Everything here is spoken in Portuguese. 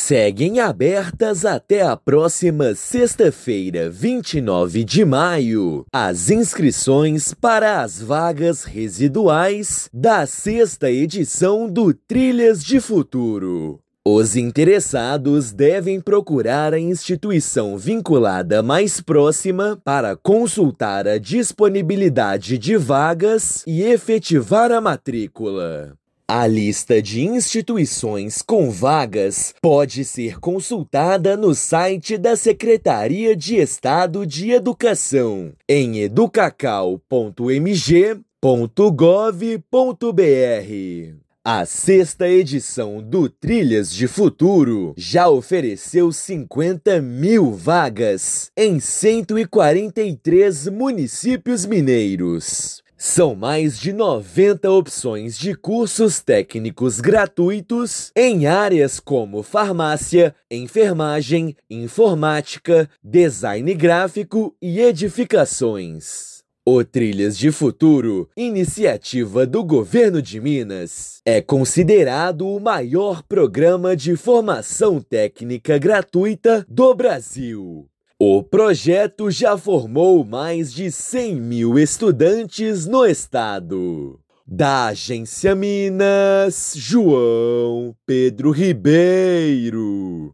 seguem abertas até a próxima sexta-feira, 29 de maio, as inscrições para as vagas residuais da sexta edição do Trilhas de Futuro. Os interessados devem procurar a instituição vinculada mais próxima para consultar a disponibilidade de vagas e efetivar a matrícula. A lista de instituições com vagas pode ser consultada no site da Secretaria de Estado de Educação, em educacau.mg.gov.br. A sexta edição do Trilhas de Futuro já ofereceu 50 mil vagas em 143 municípios mineiros. São mais de 90 opções de cursos técnicos gratuitos em áreas como farmácia, enfermagem, informática, design gráfico e edificações. O Trilhas de Futuro, iniciativa do Governo de Minas, é considerado o maior programa de formação técnica gratuita do Brasil. O projeto já formou mais de 100 mil estudantes no estado. Da Agência Minas, João Pedro Ribeiro.